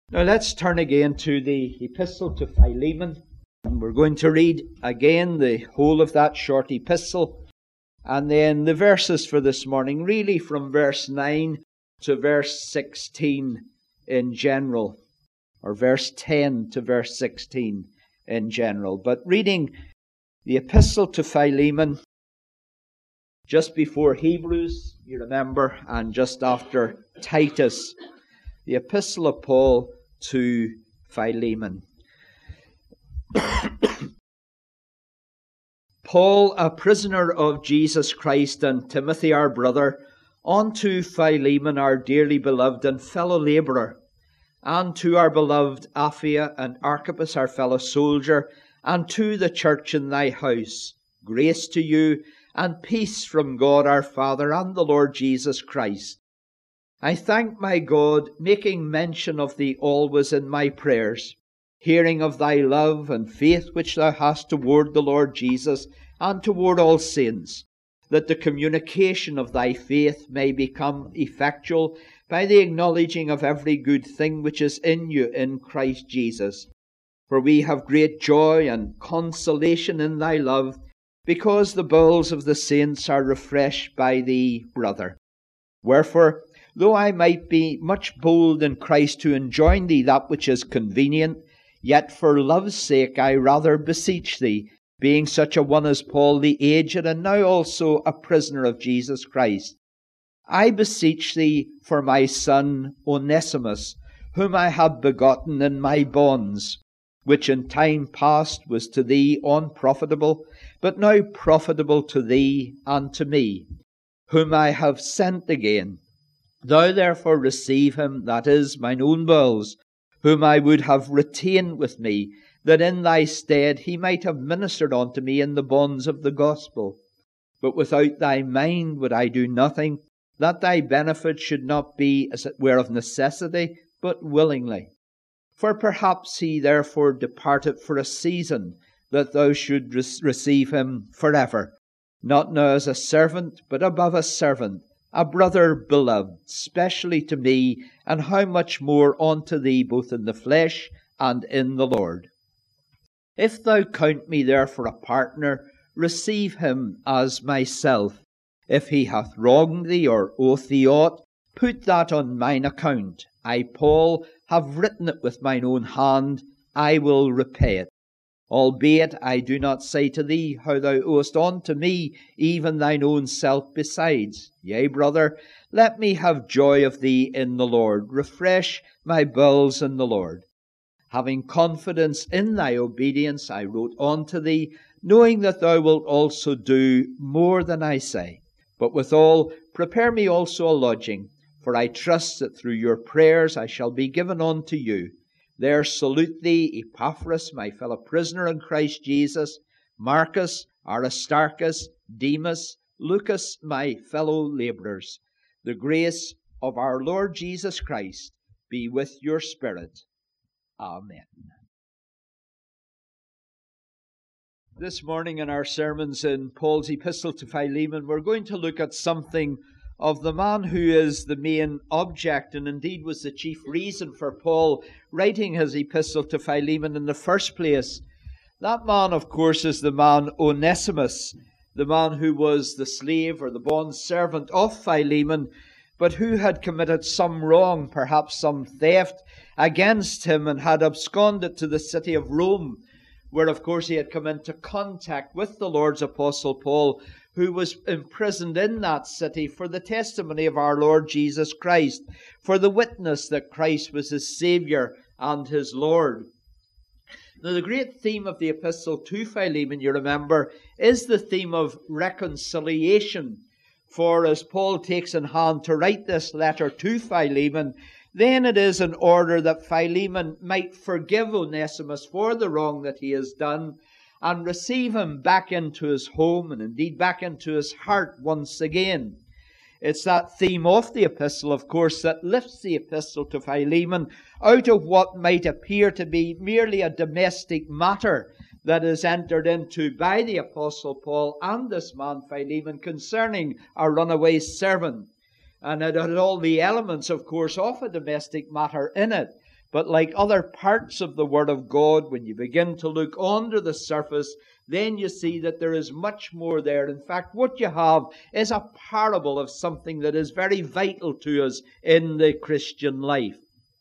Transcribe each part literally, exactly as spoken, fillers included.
Now let's turn again to the epistle to Philemon, and we're going to read again the whole of that short epistle, and then the verses for this morning, really from verse nine to verse sixteen in general, or verse ten to verse sixteen in general. But reading the epistle to Philemon just before Hebrews, you remember, and just after Titus, the epistle of Paul to Philemon. Paul, a prisoner of Jesus Christ, and Timothy our brother, unto Philemon our dearly beloved and fellow labourer, and to our beloved Apphia and Archippus our fellow soldier, and to the church in thy house, grace to you and peace from God our Father and the Lord Jesus Christ. I thank my God, making mention of thee always in my prayers, hearing of thy love and faith which thou hast toward the Lord Jesus and toward all saints, that the communication of thy faith may become effectual by the acknowledging of every good thing which is in you in Christ Jesus. For we have great joy and consolation in thy love, because the bowels of the saints are refreshed by thee, brother. Wherefore, though I might be much bold in Christ to enjoin thee that which is convenient, yet for love's sake I rather beseech thee, being such a one as Paul the aged, and now also a prisoner of Jesus Christ. I beseech thee for my son Onesimus, whom I have begotten in my bonds, which in time past was to thee unprofitable, but now profitable to thee and to me, whom I have sent again. Thou therefore receive him, that is, mine own bowels, whom I would have retained with me, that in thy stead he might have ministered unto me in the bonds of the gospel. But without thy mind would I do nothing, that thy benefit should not be as it were of necessity, but willingly. For perhaps he therefore departed for a season, that thou shouldst re- receive him forever, not now as a servant, but above a servant, a brother beloved, specially to me, and how much more unto thee, both in the flesh and in the Lord. If thou count me therefore a partner, receive him as myself. If he hath wronged thee, or oweth thee aught, put that on mine account. I, Paul, have written it with mine own hand, I will repay it. Albeit I do not say to thee how thou owest unto me even thine own self besides. Yea, brother, let me have joy of thee in the Lord. Refresh my bowels in the Lord. Having confidence in thy obedience, I wrote unto thee, knowing that thou wilt also do more than I say. But withal, prepare me also a lodging, for I trust that through your prayers I shall be given unto you. There salute thee Epaphras, my fellow prisoner in Christ Jesus, Marcus, Aristarchus, Demas, Lucas, my fellow labourers. The grace of our Lord Jesus Christ be with your spirit. Amen. This morning in our sermons in Paul's epistle to Philemon, we're going to look at something of the man who is the main object, and indeed was the chief reason for Paul writing his epistle to Philemon in the first place. That man, of course, is the man Onesimus, the man who was the slave or the bond servant of Philemon, but who had committed some wrong, perhaps some theft against him, and had absconded to the city of Rome, where, of course, he had come into contact with the Lord's apostle Paul, who was imprisoned in that city for the testimony of our Lord Jesus Christ, for the witness that Christ was his Saviour and his Lord. Now, the great theme of the epistle to Philemon, you remember, is the theme of reconciliation. For as Paul takes in hand to write this letter to Philemon, then it is in order that Philemon might forgive Onesimus for the wrong that he has done, and receive him back into his home, and indeed back into his heart once again. It's that theme of the epistle, of course, that lifts the epistle to Philemon out of what might appear to be merely a domestic matter that is entered into by the apostle Paul and this man Philemon concerning a runaway servant. And it had all the elements, of course, of a domestic matter in it. But like other parts of the Word of God, when you begin to look under the surface, then you see that there is much more there. In fact, what you have is a parable of something that is very vital to us in the Christian life.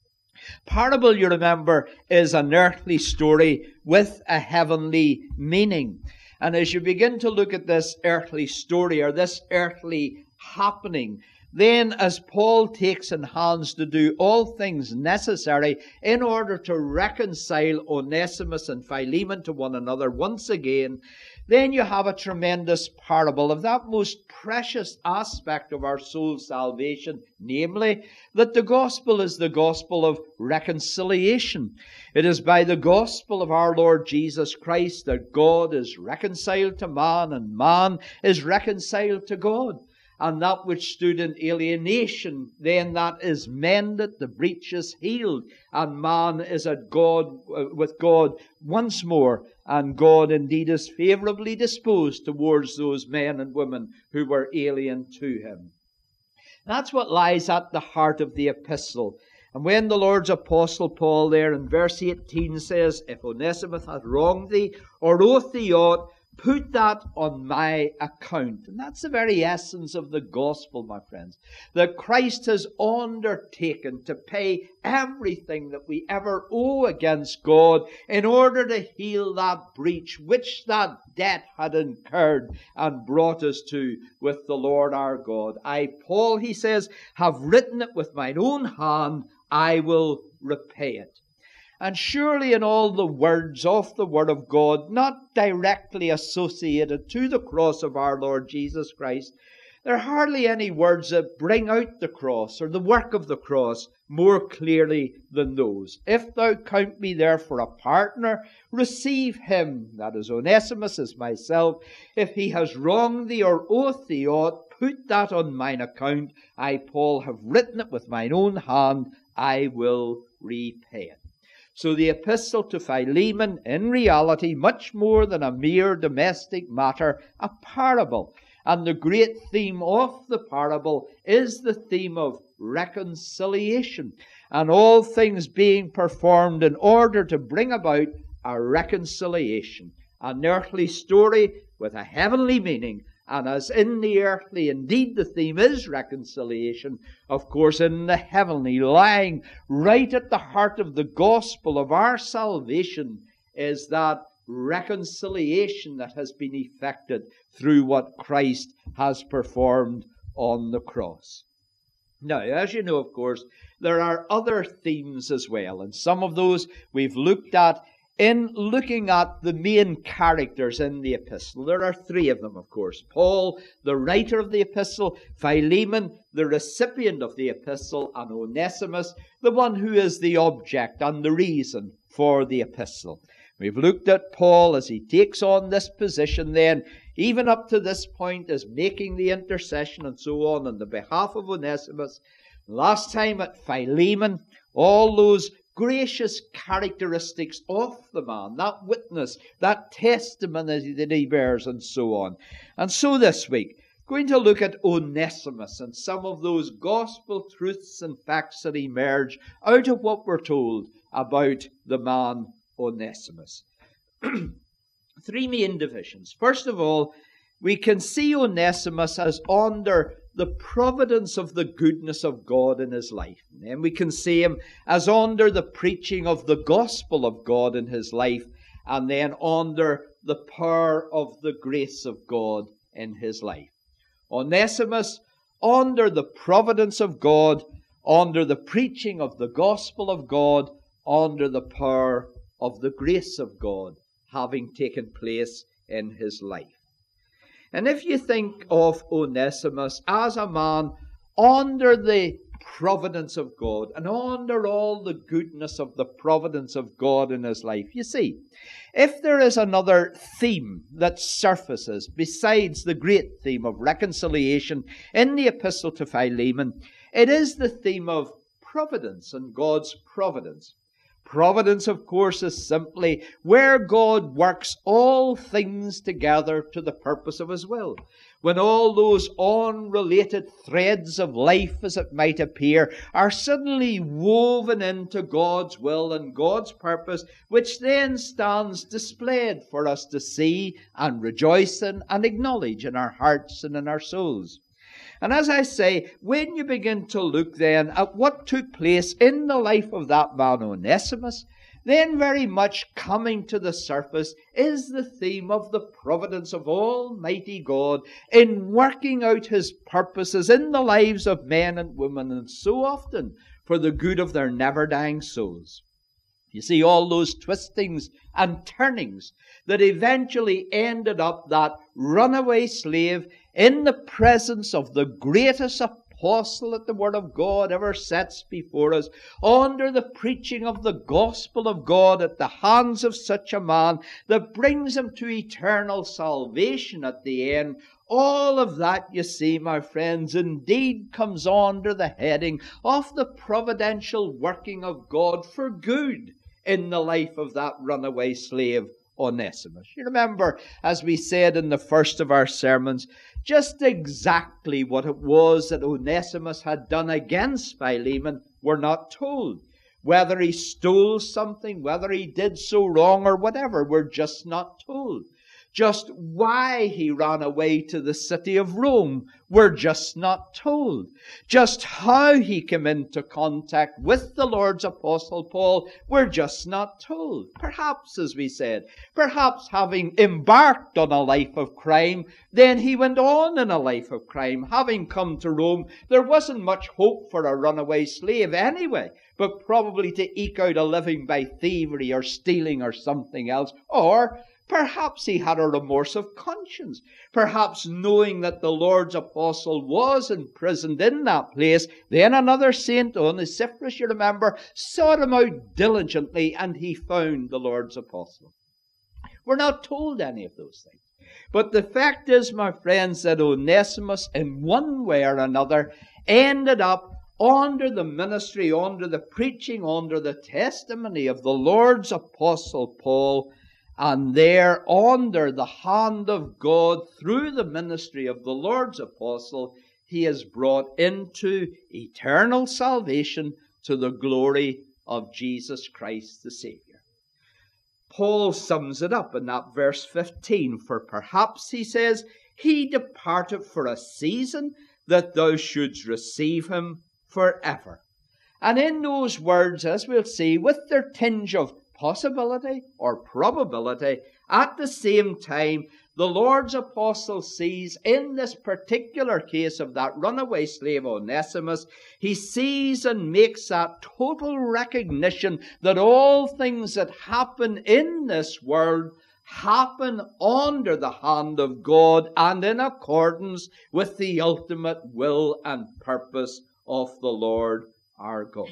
Parable, you remember, is an earthly story with a heavenly meaning. And as you begin to look at this earthly story or this earthly happening, then as Paul takes in hands to do all things necessary in order to reconcile Onesimus and Philemon to one another once again, then you have a tremendous parable of that most precious aspect of our soul's salvation, namely that the gospel is the gospel of reconciliation. It is by the gospel of our Lord Jesus Christ that God is reconciled to man and man is reconciled to God. And that which stood in alienation, then that is mended, the breach is healed, and man is at God, uh, with God once more, and God indeed is favourably disposed towards those men and women who were alien to him. That's what lies at the heart of the epistle. And when the Lord's apostle Paul there in verse eighteen says, "If Onesimus hath wronged thee, or oath thee aught, put that on my account." And that's the very essence of the gospel, my friends. That Christ has undertaken to pay everything that we ever owe against God in order to heal that breach which that debt had incurred and brought us to with the Lord our God. I, Paul, he says, have written it with mine own hand, I will repay it. And surely in all the words of the Word of God, not directly associated to the cross of our Lord Jesus Christ, there are hardly any words that bring out the cross or the work of the cross more clearly than those. "If thou count me therefore a partner, receive him," that is Onesimus, as myself. "If he has wronged thee or oath thee aught, put that on mine account. I, Paul, have written it with mine own hand, I will repay it." So the epistle to Philemon, in reality, much more than a mere domestic matter, a parable. And the great theme of the parable is the theme of reconciliation, and all things being performed in order to bring about a reconciliation. An earthly story with a heavenly meaning. And as in the earthly, indeed, the theme is reconciliation, of course, in the heavenly, lying right at the heart of the gospel of our salvation, is that reconciliation that has been effected through what Christ has performed on the cross. Now, as you know, of course, there are other themes as well, and some of those we've looked at in looking at the main characters in the epistle. There are three of them, of course. Paul, the writer of the epistle, Philemon, the recipient of the epistle, and Onesimus, the one who is the object and the reason for the epistle. We've looked at Paul as he takes on this position then, even up to this point, as making the intercession and so on on the behalf of Onesimus. Last time at Philemon, all those gracious characteristics of the man, that witness, that testimony that he bears, and so on. And so this week, going to look at Onesimus and some of those gospel truths and facts that emerge out of what we're told about the man Onesimus. Three main divisions. First of all, we can see Onesimus as under the providence of the goodness of God in his life. And then we can see him as under the preaching of the gospel of God in his life, and then under the power of the grace of God in his life. Onesimus under the providence of God, under the preaching of the gospel of God, under the power of the grace of God having taken place in his life. And if you think of Onesimus as a man under the providence of God and under all the goodness of the providence of God in his life, you see, if there is another theme that surfaces besides the great theme of reconciliation in the epistle to Philemon, it is the theme of providence and God's providence. Providence, of course, is simply where God works all things together to the purpose of his will. when all those unrelated threads of life, as it might appear, are suddenly woven into God's will and God's purpose, which then stands displayed for us to see and rejoice in and acknowledge in our hearts and in our souls. And as I say, when you begin to look then at what took place in the life of that man Onesimus, then very much coming to the surface is the theme of the providence of Almighty God in working out His purposes in the lives of men and women, and so often for the good of their never-dying souls. You see, all those twistings and turnings that eventually ended up that runaway slave in the presence of the greatest apostle that the Word of God ever sets before us, under the preaching of the gospel of God at the hands of such a man that brings him to eternal salvation at the end. All of that, you see, my friends, indeed comes under the heading of the providential working of God for good in the life of that runaway slave, Onesimus. You remember, as we said in the first of our sermons, just exactly what it was that Onesimus had done against Philemon we're not told. Whether he stole something, whether he did so wrong or whatever, we're just not told. Just why he ran away to the city of Rome, we're just not told. Just how he came into contact with the Lord's Apostle Paul, we're just not told. Perhaps, as we said, perhaps having embarked on a life of crime, then he went on in a life of crime. Having come to Rome, there wasn't much hope for a runaway slave anyway, but probably to eke out a living by thievery or stealing or something else. Or perhaps he had a remorse of conscience. Perhaps knowing that the Lord's apostle was imprisoned in that place, then another saint, Onesiphorus, you remember, sought him out diligently, and he found the Lord's apostle. We're not told any of those things. But the fact is, my friends, that Onesimus, in one way or another, ended up under the ministry, under the preaching, under the testimony of the Lord's apostle Paul, and there, under the hand of God, through the ministry of the Lord's apostle, he is brought into eternal salvation to the glory of Jesus Christ the Savior. Paul sums it up in that verse fifteen. For perhaps, he says, he departed for a season, that thou shouldst receive him forever. And in those words, as we'll see, with their tinge of possibility or probability, at the same time, the Lord's apostle sees in this particular case of that runaway slave Onesimus, he sees and makes that total recognition that all things that happen in this world happen under the hand of God and in accordance with the ultimate will and purpose of the Lord our God.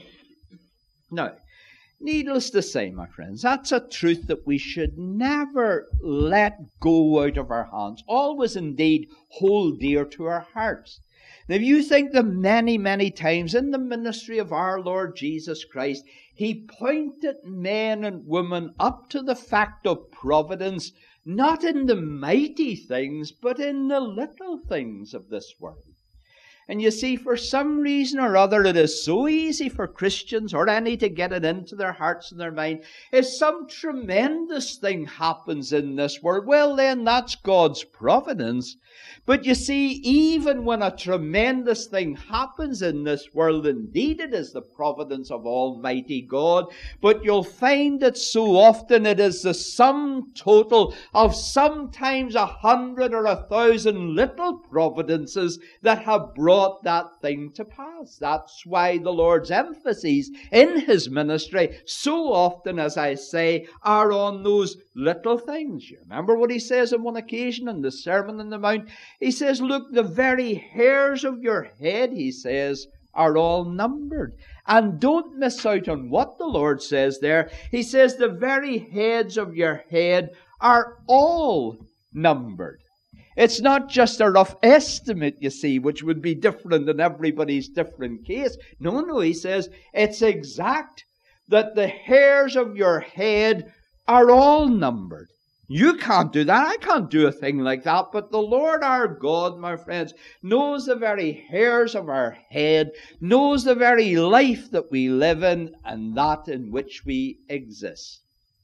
Now, needless to say, my friends, that's a truth that we should never let go out of our hands. Always indeed hold dear to our hearts. Now, if you think that many, many times in the ministry of our Lord Jesus Christ, he pointed men and women up to the fact of providence, not in the mighty things, but in the little things of this world. And you see, for some reason or other, it is so easy for Christians or any to get it into their hearts and their mind. If some tremendous thing happens in this world, well then, that's God's providence. But you see, even when a tremendous thing happens in this world, indeed it is the providence of Almighty God. But you'll find that so often it is the sum total of sometimes a hundred or a thousand little providences that have brought that thing to pass. That's why the Lord's emphasis in his ministry so often, as I say, are on those little things. You remember what he says on one occasion in the Sermon on the Mount? He says, look, the very hairs of your head, he says, are all numbered. And don't miss out on what the Lord says there. He says the very heads of your head are all numbered. It's not just a rough estimate, you see, which would be different in everybody's different case. No, no, he says it's exact, that the hairs of your head are all numbered. You can't do that. I can't do a thing like that. But the Lord our God, my friends, knows the very hairs of our head, knows the very life that we live in and that in which we exist.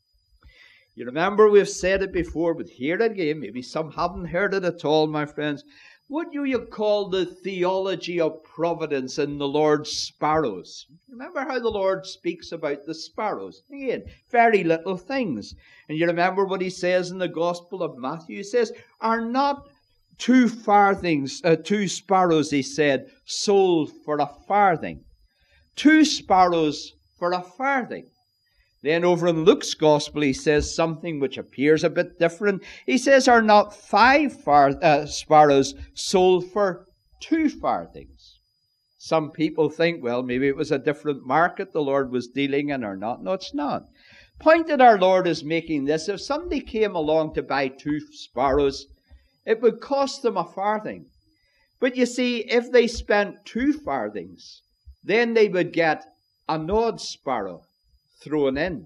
You remember we've said it before, but hear it again. Maybe some haven't heard it at all, my friends. What do you call the theology of providence in the Lord's sparrows? Remember how the Lord speaks about the sparrows? Again, very little things. And you remember what he says in the Gospel of Matthew? He says, are not two farthings, uh, two sparrows, he said, sold for a farthing? Two sparrows for a farthing. Then over in Luke's Gospel, he says something which appears a bit different. He says, are not five far, uh, sparrows sold for two farthings? Some people think, well, maybe it was a different market the Lord was dealing in or not. No, it's not. Point that our Lord is making this, if somebody came along to buy two sparrows, it would cost them a farthing. But you see, if they spent two farthings, then they would get an odd sparrow thrown in.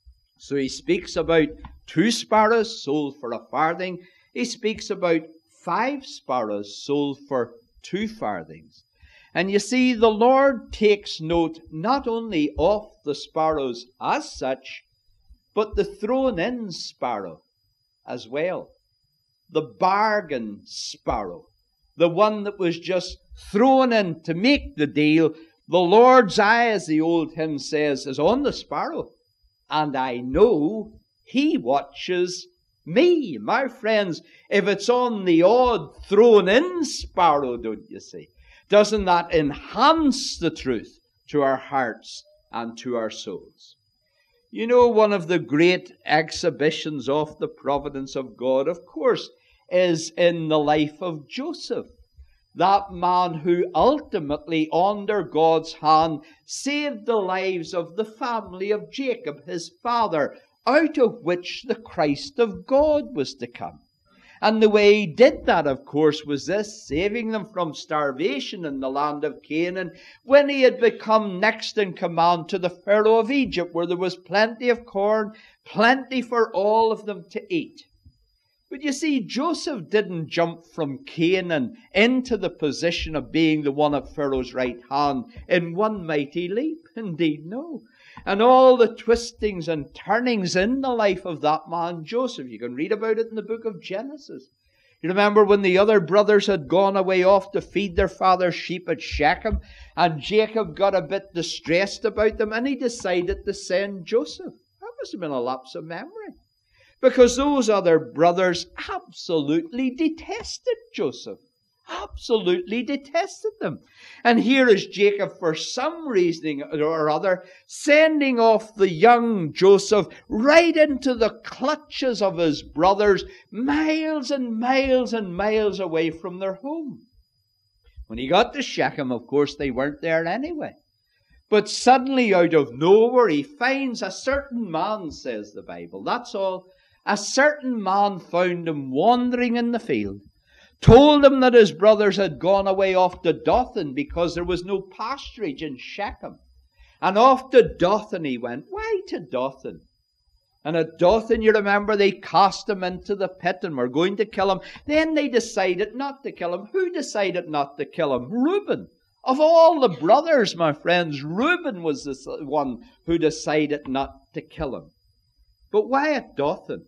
So he speaks about two sparrows sold for a farthing. He speaks about five sparrows sold for two farthings. And you see, the Lord takes note not only of the sparrows as such, but the thrown in sparrow as well. The bargain sparrow. The one that was just thrown in to make the deal. The Lord's eye, as the old hymn says, is on the sparrow. And I know he watches me. My friends, if it's on the odd thrown-in sparrow, don't you see? Doesn't that enhance the truth to our hearts and to our souls? You know, one of the great exhibitions of the providence of God, of course, is in the life of Joseph. That man who ultimately, under God's hand, saved the lives of the family of Jacob, his father, out of which the Christ of God was to come. And the way he did that, of course, was this, saving them from starvation in the land of Canaan, when he had become next in command to the Pharaoh of Egypt, where there was plenty of corn, plenty for all of them to eat. But you see, Joseph didn't jump from Canaan into the position of being the one at Pharaoh's right hand in one mighty leap. Indeed, no. And all the twistings and turnings in the life of that man, Joseph, you can read about it in the book of Genesis. You remember when the other brothers had gone away off to feed their father's sheep at Shechem, and Jacob got a bit distressed about them, and he decided to send Joseph. That must have been a lapse of memory. Because those other brothers absolutely detested Joseph. Absolutely detested them. And here is Jacob, for some reason or other, sending off the young Joseph right into the clutches of his brothers, miles and miles and miles away from their home. When he got to Shechem, of course, they weren't there anyway. But suddenly, out of nowhere, he finds a certain man, says the Bible. That's all. A certain man found him wandering in the field, told him that his brothers had gone away off to Dothan because there was no pasturage in Shechem. And off to Dothan he went. Why to Dothan? And at Dothan, you remember, they cast him into the pit and were going to kill him. Then they decided not to kill him. Who decided not to kill him? Reuben. Of all the brothers, my friends, Reuben was the one who decided not to kill him. But why at Dothan?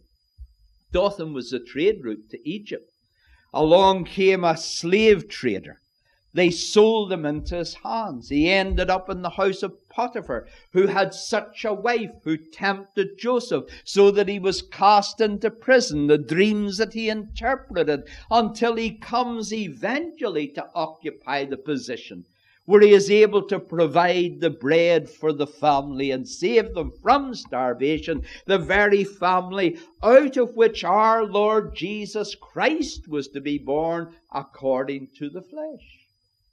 Dothan was the trade route to Egypt. Along came a slave trader. They sold him into his hands. He ended up in the house of Potiphar, who had such a wife who tempted Joseph, so that he was cast into prison, the dreams that he interpreted, until he comes eventually to occupy the position where he is able to provide the bread for the family and save them from starvation, the very family out of which our Lord Jesus Christ was to be born according to the flesh.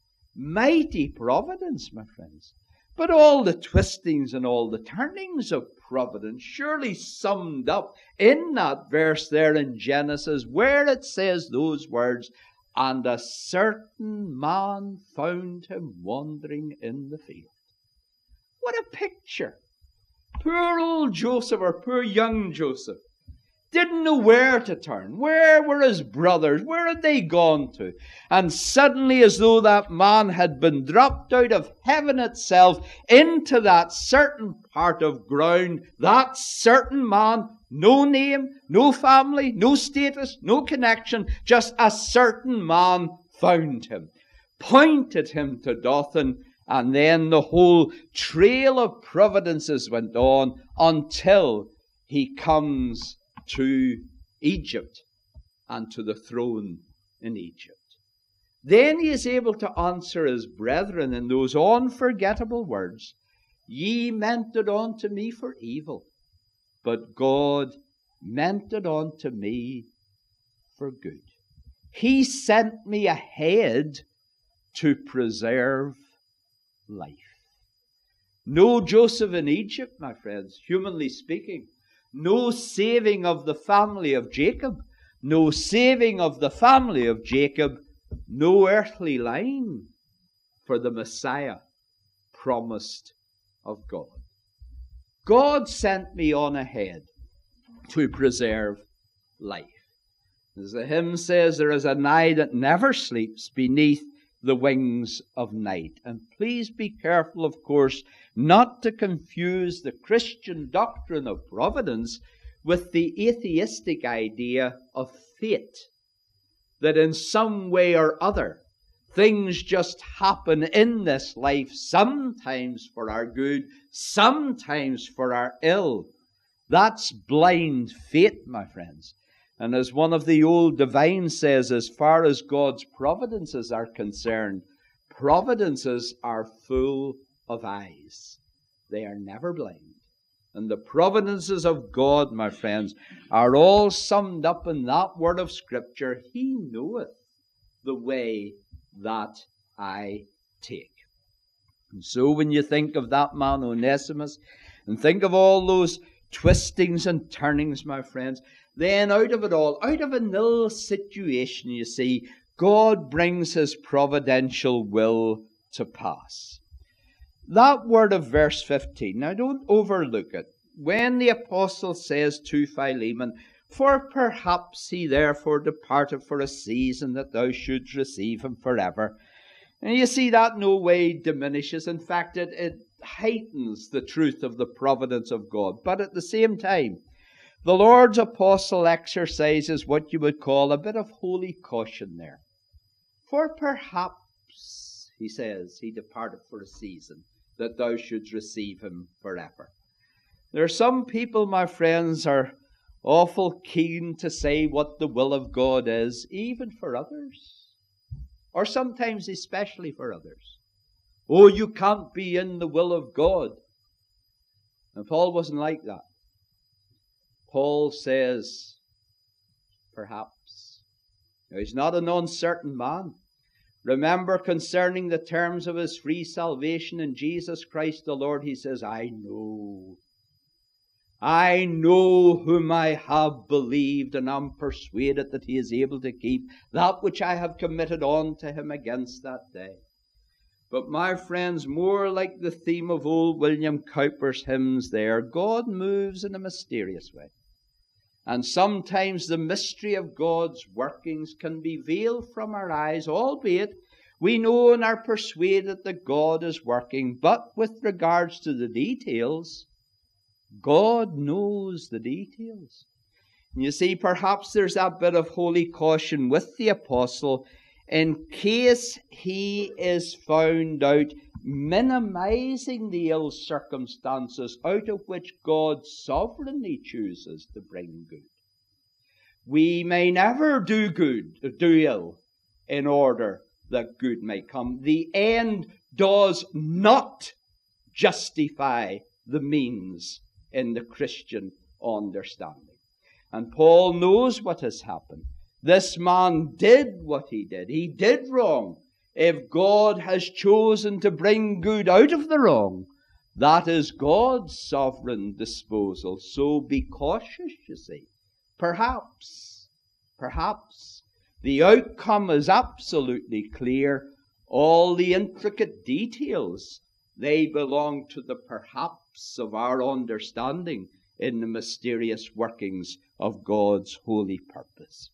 Mighty providence, my friends. But all the twistings and all the turnings of providence surely summed up in that verse there in Genesis, where it says those words, and a certain man found him wandering in the field. What a picture. Poor old Joseph, or poor young Joseph. Didn't know where to turn. Where were his brothers? Where had they gone to? And suddenly, as though that man had been dropped out of heaven itself into that certain part of ground, that certain man, no name, no family, no status, no connection, just a certain man found him, pointed him to Dothan, and then the whole trail of providences went on until he comes to Egypt and to the throne in Egypt. Then he is able to answer his brethren in those unforgettable words, "Ye meant it unto me for evil, but God meant it unto me for good. He sent me ahead to preserve life." No Joseph in Egypt, my friends, humanly speaking. No saving of the family of Jacob. No saving of the family of Jacob. No earthly line for the Messiah promised of God. God sent me on ahead to preserve life. As the hymn says, there is an eye that never sleeps beneath the wings of night. And please be careful, of course, not to confuse the Christian doctrine of providence with the atheistic idea of fate, that in some way or other things just happen in this life, sometimes for our good, sometimes for our ill. That's blind fate, my friends. And as one of the old divines says, as far as God's providences are concerned, providences are full of eyes. They are never blind. And the providences of God, my friends, are all summed up in that word of Scripture, He knoweth the way that I take. And so when you think of that man Onesimus, and think of all those twistings and turnings, my friends, then out of it all, out of a nil situation, you see, God brings His providential will to pass. That word of verse fifteen, now don't overlook it. When the apostle says to Philemon, "For perhaps he therefore departed for a season, that thou shouldst receive him forever." And you see that no way diminishes. In fact, it, it heightens the truth of the providence of God. But at the same time, the Lord's apostle exercises what you would call a bit of holy caution there. For perhaps, he says, he departed for a season, that thou shouldst receive him forever. There are some people, my friends, are awful keen to say what the will of God is, even for others, or sometimes especially for others. Oh, you can't be in the will of God. And Paul wasn't like that. Paul says, perhaps. Now, he's not an uncertain man. Remember, concerning the terms of his free salvation in Jesus Christ the Lord, he says, I know. I know whom I have believed, and am persuaded that he is able to keep that which I have committed unto him against that day. But my friends, more like the theme of old William Cowper's hymns there, God moves in a mysterious way. And sometimes the mystery of God's workings can be veiled from our eyes, albeit we know and are persuaded that God is working. But with regards to the details, God knows the details. And you see, perhaps there's that bit of holy caution with the apostle in case he is found out minimizing the ill circumstances out of which God sovereignly chooses to bring good. We may never do good, do ill, in order that good may come. The end does not justify the means in the Christian understanding. And Paul knows what has happened. This man did what he did. He did wrong. If God has chosen to bring good out of the wrong, that is God's sovereign disposal. So be cautious, you see. Perhaps, perhaps, the outcome is absolutely clear. All the intricate details, they belong to the perhaps of our understanding in the mysterious workings of God's holy purpose.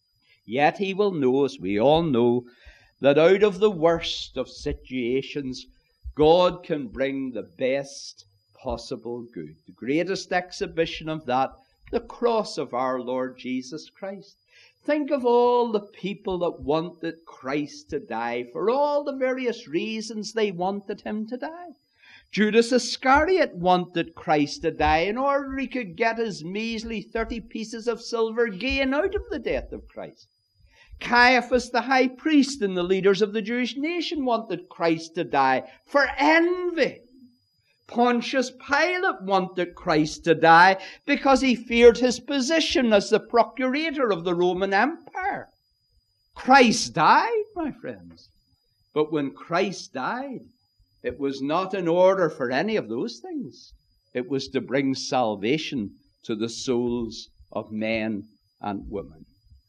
Yet he will know, as we all know, that out of the worst of situations, God can bring the best possible good. The greatest exhibition of that, the cross of our Lord Jesus Christ. Think of all the people that wanted Christ to die for all the various reasons they wanted him to die. Judas Iscariot wanted Christ to die in order he could get his measly thirty pieces of silver gain out of the death of Christ. Caiaphas the high priest and the leaders of the Jewish nation wanted Christ to die for envy. Pontius Pilate wanted Christ to die because he feared his position as the procurator of the Roman Empire. Christ died, my friends. But when Christ died, it was not in order for any of those things. It was to bring salvation to the souls of men and women.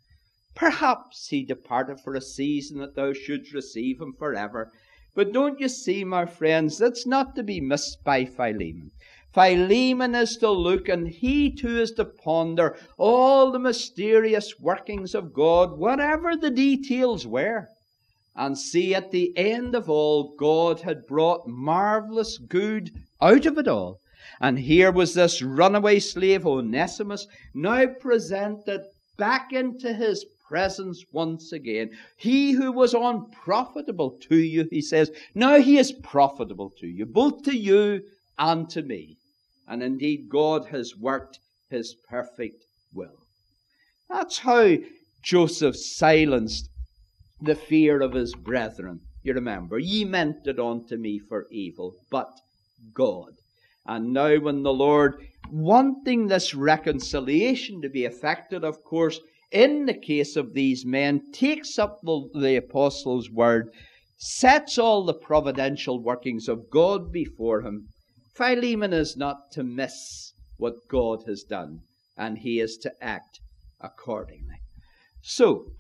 Perhaps he departed for a season that thou shouldst receive him forever. But don't you see, my friends, that's not to be missed by Philemon. Philemon is to look, and he too is to ponder all the mysterious workings of God, whatever the details were. And see, at the end of all, God had brought marvelous good out of it all. And here was this runaway slave, Onesimus, now presented back into his presence once again. He who was unprofitable to you, he says, now he is profitable to you, both to you and to me. And indeed, God has worked his perfect will. That's how Joseph silenced the fear of his brethren. You remember, ye meant it unto me for evil, but God. And now when the Lord, wanting this reconciliation to be effected, of course, in the case of these men, takes up the, the apostles' word, sets all the providential workings of God before him. Philemon is not to miss what God has done, and he is to act accordingly. So,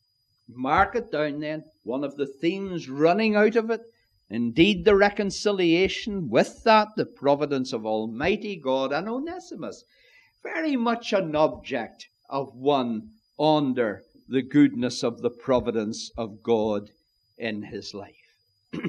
mark it down then, one of the themes running out of it, indeed the reconciliation, with that the providence of Almighty God, and Onesimus, very much an object of one under the goodness of the providence of God in his life.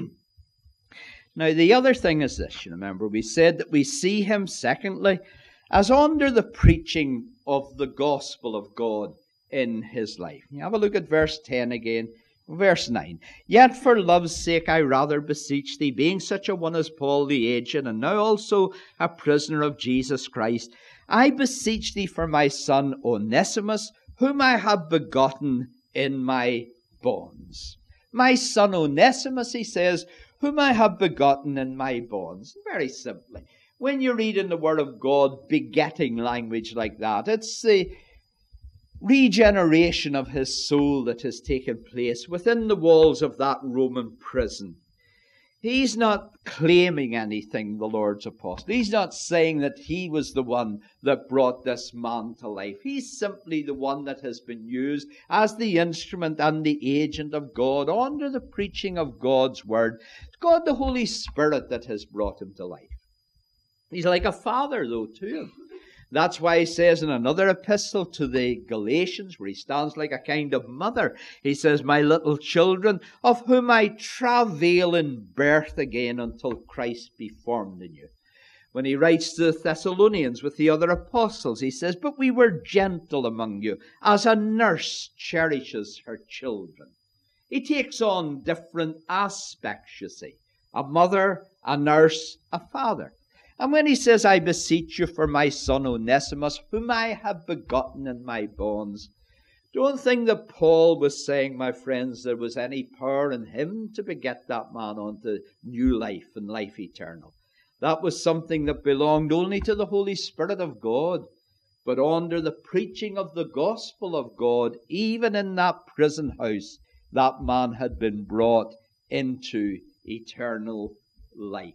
Now, the other thing is this, you remember, we said that we see him, secondly, as under the preaching of the gospel of God in his life. You have a look at verse ten again, verse nine. Yet for love's sake I rather beseech thee, being such a one as Paul the aged, and now also a prisoner of Jesus Christ, I beseech thee for my son Onesimus, whom I have begotten in my bonds. My son Onesimus, he says, whom I have begotten in my bonds. Very simply, when you read in the Word of God begetting language like that, it's the regeneration of his soul that has taken place within the walls of that Roman prison. He's not claiming anything, the Lord's apostle. He's not saying that he was the one that brought this man to life. He's simply the one that has been used as the instrument and the agent of God under the preaching of God's word. It's God the Holy Spirit that has brought him to life. He's like a father, though, to him. That's why he says in another epistle to the Galatians, where he stands like a kind of mother, he says, my little children, of whom I travail in birth again until Christ be formed in you. When he writes to the Thessalonians with the other apostles, he says, but we were gentle among you, as a nurse cherishes her children. He takes on different aspects, you see. A mother, a nurse, a father. And when he says, I beseech you for my son Onesimus, whom I have begotten in my bonds, don't think that Paul was saying, my friends, there was any power in him to beget that man unto new life and life eternal. That was something that belonged only to the Holy Spirit of God. But under the preaching of the gospel of God, even in that prison house, that man had been brought into eternal life.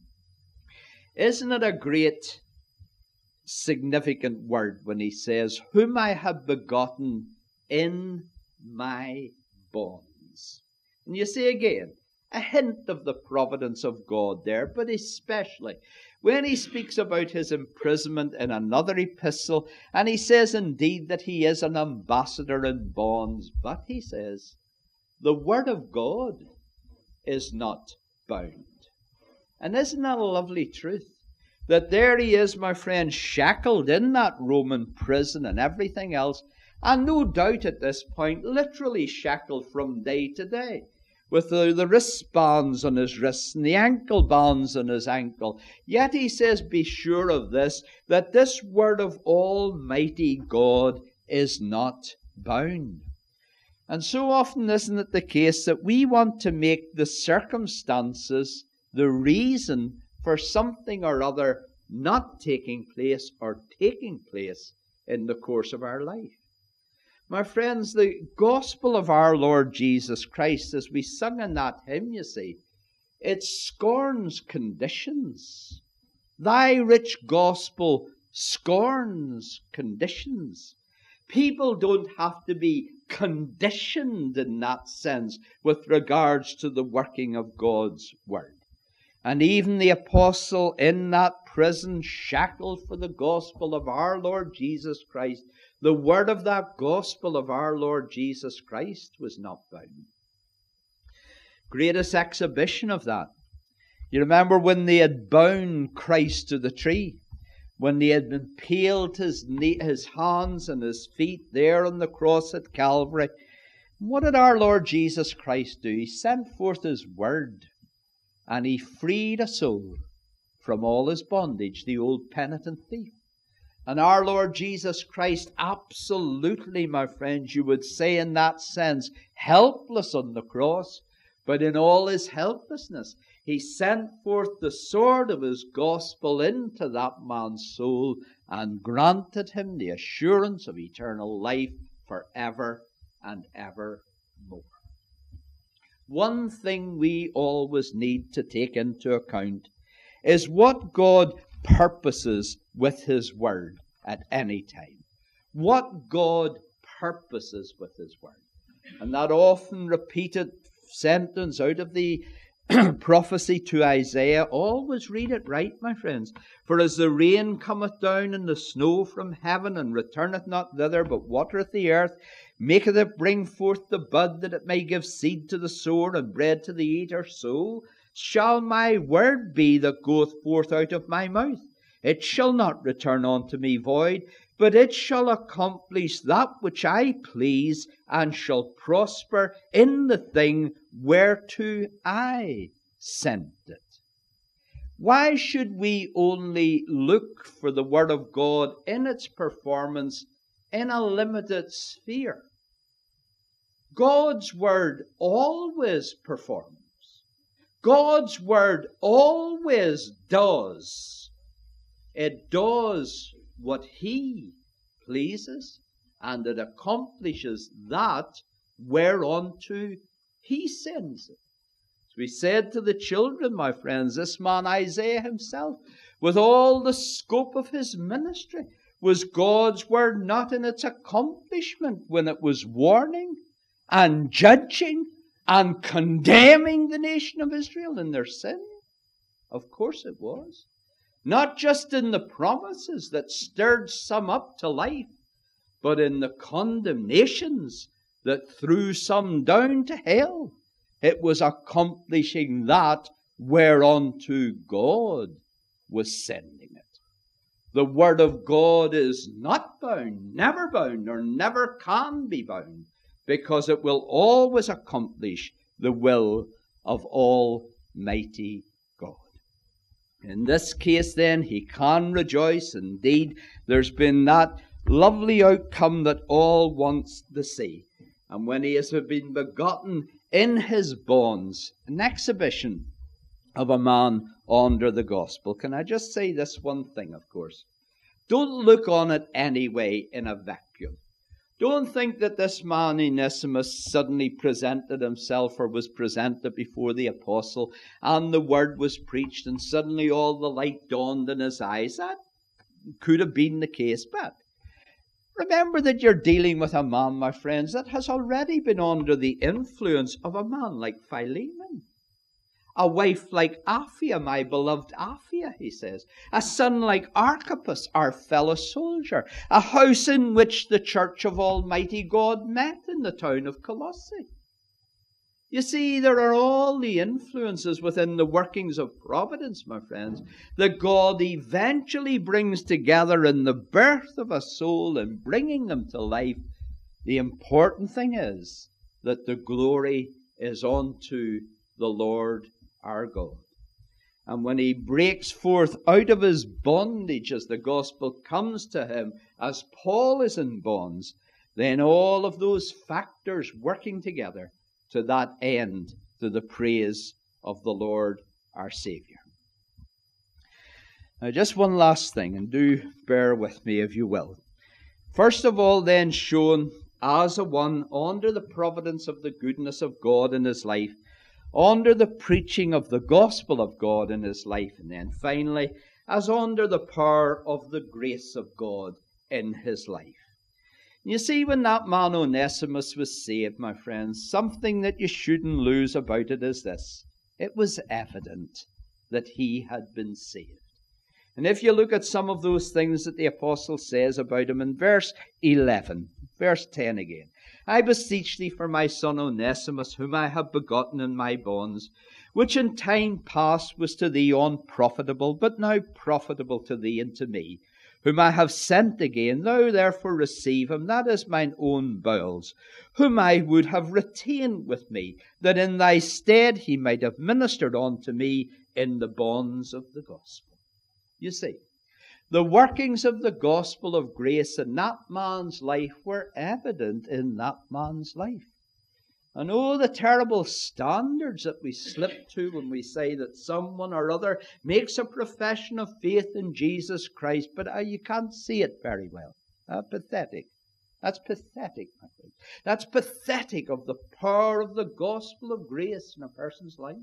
Isn't it a great, significant word when he says, whom I have begotten in my bonds? And you see again, a hint of the providence of God there, but especially when he speaks about his imprisonment in another epistle, and he says indeed that he is an ambassador in bonds, but he says, the word of God is not bound. And isn't that a lovely truth? That there he is, my friend, shackled in that Roman prison and everything else, and no doubt at this point, literally shackled from day to day, with the, the wristbands on his wrists and the ankle bands on his ankle. Yet he says, be sure of this, that this word of Almighty God is not bound. And so often isn't it the case that we want to make the circumstances the reason for something or other not taking place or taking place in the course of our life. My friends, the gospel of our Lord Jesus Christ, as we sung in that hymn, you see, it scorns conditions. Thy rich gospel scorns conditions. People don't have to be conditioned in that sense with regards to the working of God's word. And even the apostle in that prison, shackled for the gospel of our Lord Jesus Christ, the word of that gospel of our Lord Jesus Christ was not bound. Greatest exhibition of that. You remember when they had bound Christ to the tree, when they had impaled his, knee, his hands and his feet there on the cross at Calvary. What did our Lord Jesus Christ do? He sent forth his word, and he freed a soul from all his bondage, the old penitent thief. And our Lord Jesus Christ, absolutely, my friends, you would say in that sense, helpless on the cross, but in all his helplessness, he sent forth the sword of his gospel into that man's soul and granted him the assurance of eternal life forever and ever more. One thing we always need to take into account is what God purposes with his word at any time. What God purposes with his word. And that often repeated sentence out of the prophecy to Isaiah, always read it right, my friends. For as the rain cometh down and the snow from heaven, and returneth not thither, but watereth the earth, maketh it bring forth the bud, that it may give seed to the sower and bread to the eater, so shall my word be that goeth forth out of my mouth. It shall not return unto me void, but it shall accomplish that which I please, and shall prosper in the thing whereto I sent it. Why should we only look for the word of God in its performance in a limited sphere? God's word always performs. God's word always does. It does what he pleases, and it accomplishes that whereunto he sends it. As we said to the children, my friends, this man Isaiah himself, with all the scope of his ministry, was God's word not in its accomplishment when it was warning and judging and condemning the nation of Israel in their sin? Of course it was. Not just in the promises that stirred some up to life, but in the condemnations that threw some down to hell. It was accomplishing that whereunto God was sending it. The word of God is not bound, never bound, or never can be bound, because it will always accomplish the will of Almighty God. In this case, then, he can rejoice. Indeed, there's been that lovely outcome that all wants to see. And when he has been begotten in his bonds, an exhibition of a man under the gospel. Can I just say this one thing, of course? Don't look on it anyway in a vacuum. Don't think that this man Onesimus suddenly presented himself or was presented before the apostle and the word was preached and suddenly all the light dawned in his eyes. That could have been the case, but remember that you're dealing with a man, my friends, that has already been under the influence of a man like Philemon. A wife like Apphia, my beloved Apphia, he says. A son like Archippus, our fellow soldier. A house in which the church of Almighty God met in the town of Colossae. You see, there are all the influences within the workings of providence, my friends, that God eventually brings together in the birth of a soul and bringing them to life. The important thing is that the glory is unto the Lord our God. And when he breaks forth out of his bondage as the gospel comes to him, as Paul is in bonds, then all of those factors working together to that end, to the praise of the Lord our Saviour. Now, just one last thing, and do bear with me if you will. First of all, then, shown as a one under the providence of the goodness of God in his life, under the preaching of the gospel of God in his life, and then finally, as under the power of the grace of God in his life. You see, when that man Onesimus was saved, my friends, something that you shouldn't lose about it is this. It was evident that he had been saved. And if you look at some of those things that the apostle says about him in verse eleven, verse ten again. I beseech thee for my son Onesimus, whom I have begotten in my bonds, which in time past was to thee unprofitable, but now profitable to thee and to me, whom I have sent again. Thou therefore receive him, that is mine own bowels, whom I would have retained with me, that in thy stead he might have ministered unto me in the bonds of the gospel. You see, the workings of the gospel of grace in that man's life were evident in that man's life. And oh, the terrible standards that we slip to when we say that someone or other makes a profession of faith in Jesus Christ, but uh, you can't see it very well. Uh, pathetic. That's pathetic, my friend. That's pathetic of the power of the gospel of grace in a person's life.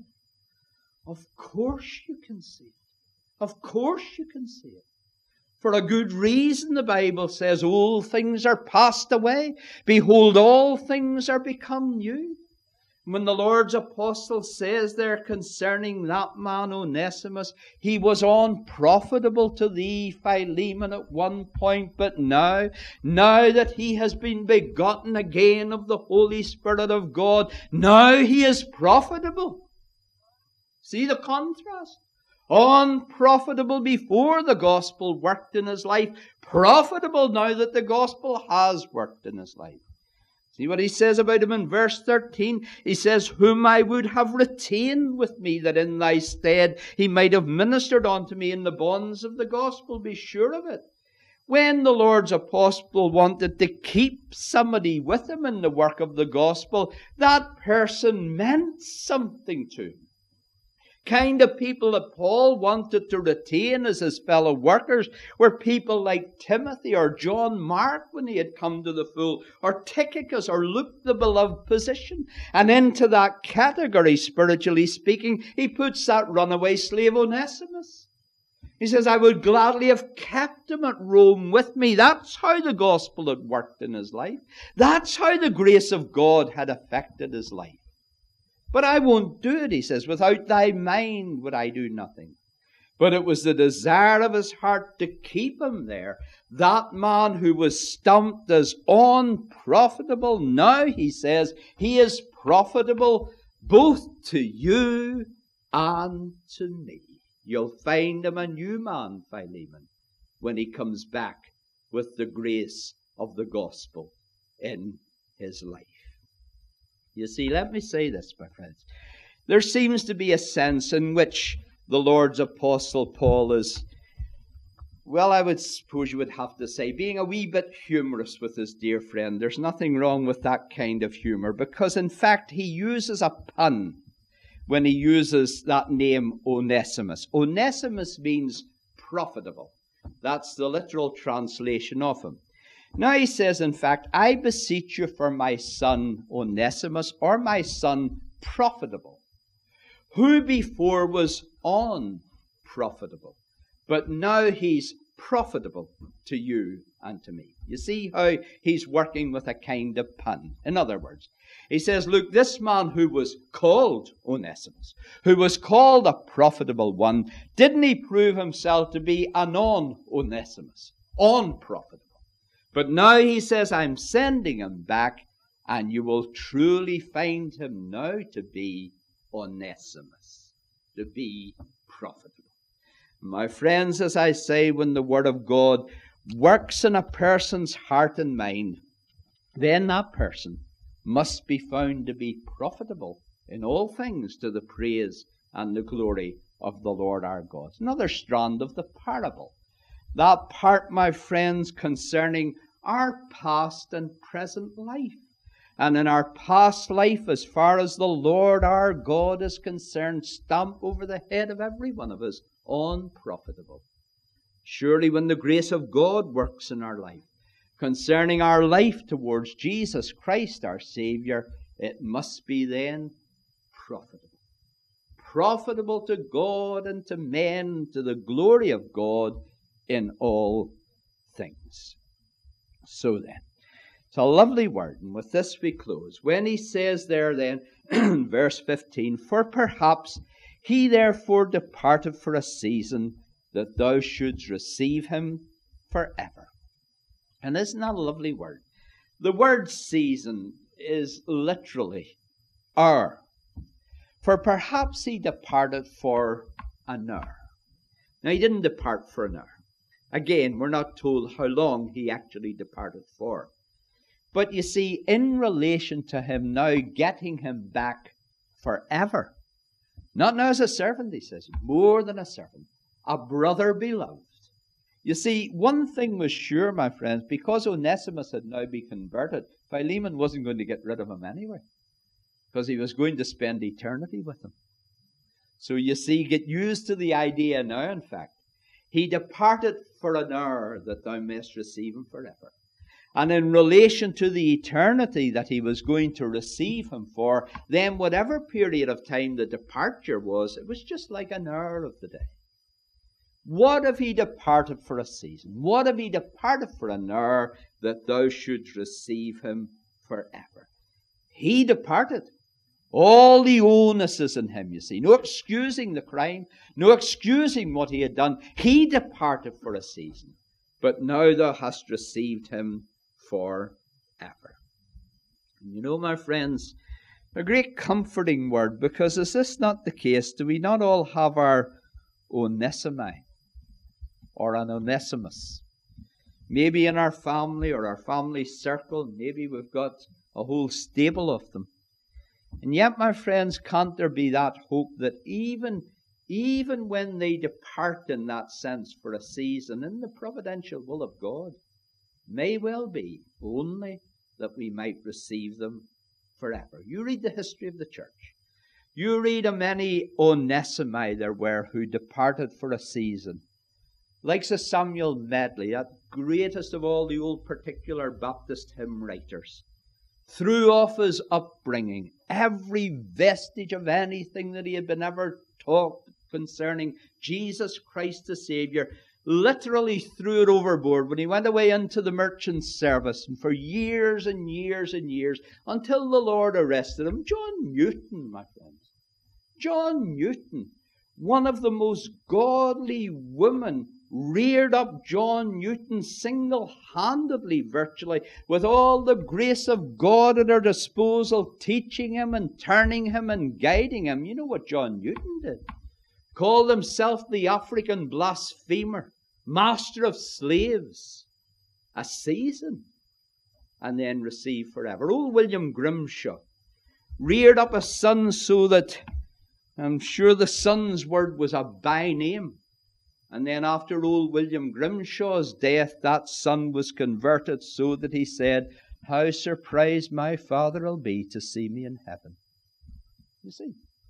Of course you can see it. Of course you can see it. For a good reason, the Bible says, all things are passed away. Behold, all things are become new. When the Lord's apostle says there concerning that man Onesimus, he was unprofitable to thee, Philemon, at one point, but now, now that he has been begotten again of the Holy Spirit of God, now he is profitable. See the contrast? Unprofitable before the gospel worked in his life, profitable now that the gospel has worked in his life. See what he says about him in verse thirteen? He says, whom I would have retained with me, that in thy stead he might have ministered unto me in the bonds of the gospel. Be sure of it. When the Lord's apostle wanted to keep somebody with him in the work of the gospel, that person meant something to him. Kind of people that Paul wanted to retain as his fellow workers were people like Timothy or John Mark when he had come to the fold, or Tychicus or Luke the beloved physician. And into that category, spiritually speaking, he puts that runaway slave Onesimus. He says, I would gladly have kept him at Rome with me. That's how the gospel had worked in his life. That's how the grace of God had affected his life. But I won't do it, he says. Without thy mind would I do nothing. But it was the desire of his heart to keep him there. That man who was stamped as unprofitable, now, he says, he is profitable both to you and to me. You'll find him a new man, Philemon, when he comes back with the grace of the gospel in his life. You see, let me say this, my friends. There seems to be a sense in which the Lord's apostle Paul is, well, I would suppose you would have to say, being a wee bit humorous with his dear friend. There's nothing wrong with that kind of humor, because in fact he uses a pun when he uses that name Onesimus. Onesimus means profitable. That's the literal translation of him. Now he says, in fact, I beseech you for my son Onesimus, or my son profitable, who before was unprofitable, but now he's profitable to you and to me. You see how he's working with a kind of pun. In other words, he says, look, this man who was called Onesimus, who was called a profitable one, didn't he prove himself to be a non-Onesimus, unprofitable? But now he says, I'm sending him back, and you will truly find him now to be Onesimus, to be profitable. My friends, as I say, when the Word of God works in a person's heart and mind, then that person must be found to be profitable in all things to the praise and the glory of the Lord our God. Another strand of the parable. That part, my friends, concerning our past and present life. And in our past life, as far as the Lord our God is concerned, stamp over the head of every one of us, unprofitable. Surely when the grace of God works in our life, concerning our life towards Jesus Christ our Saviour, it must be then profitable. Profitable to God and to men, to the glory of God in all things. So then, it's a lovely word, and with this we close. When he says there then, verse fifteen, for perhaps he therefore departed for a season, that thou shouldst receive him forever. And isn't that a lovely word? The word season is literally hour. For perhaps he departed for an hour. Now he didn't depart for an hour. Again, we're not told how long he actually departed for. But you see, in relation to him now getting him back forever, not now as a servant, he says, more than a servant, a brother beloved. You see, one thing was sure, my friends, because Onesimus had now been converted, Philemon wasn't going to get rid of him anyway, because he was going to spend eternity with him. So you see, get used to the idea now, in fact. He departed for an hour that thou mayst receive him forever. And in relation to the eternity that he was going to receive him for, then whatever period of time the departure was, it was just like an hour of the day. What if he departed for a season? What if he departed for an hour that thou shouldst receive him forever? He departed. All the onus is in him, you see. No excusing the crime, no excusing what he had done. He departed for a season, but now thou hast received him forever. And you know, my friends, a great comforting word, because is this not the case? Do we not all have our Onesimi or an Onesimus? Maybe in our family or our family circle, maybe we've got a whole stable of them. And yet, my friends, can't there be that hope that even, even when they depart in that sense for a season, in the providential will of God, may well be only that we might receive them forever. You read the history of the church. You read of many Onesimi there were who departed for a season. Like Sir Samuel Medley, that greatest of all the old particular Baptist hymn writers, threw off his upbringing every vestige of anything that he had been ever taught concerning Jesus Christ the Saviour, literally threw it overboard when he went away into the merchant service, and for years and years and years, until the Lord arrested him. John Newton, my friends. John Newton, one of the most godly women, reared up John Newton single-handedly, virtually, with all the grace of God at her disposal, teaching him and turning him and guiding him. You know what John Newton did? Called himself the African blasphemer, master of slaves, a season, and then received forever. Old William Grimshaw reared up a son so that I'm sure the son's word was a by name. And then after old William Grimshaw's death, that son was converted so that he said, how surprised my father will be to see me in heaven. You see,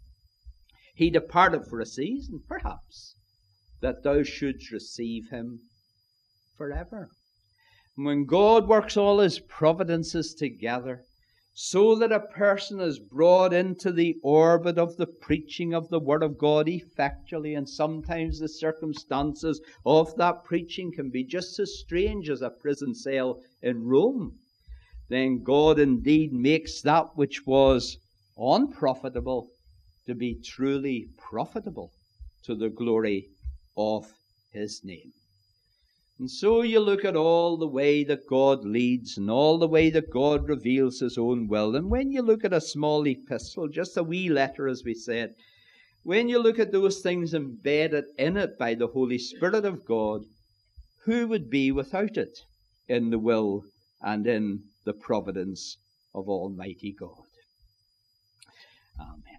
he departed for a season, perhaps, that thou shouldst receive him forever. And when God works all his providences together, so that a person is brought into the orbit of the preaching of the Word of God effectually, and sometimes the circumstances of that preaching can be just as strange as a prison cell in Rome, then God indeed makes that which was unprofitable to be truly profitable to the glory of His name. And so you look at all the way that God leads and all the way that God reveals His own will. And when you look at a small epistle, just a wee letter as we said, when you look at those things embedded in it by the Holy Spirit of God, who would be without it in the will and in the providence of Almighty God? Amen.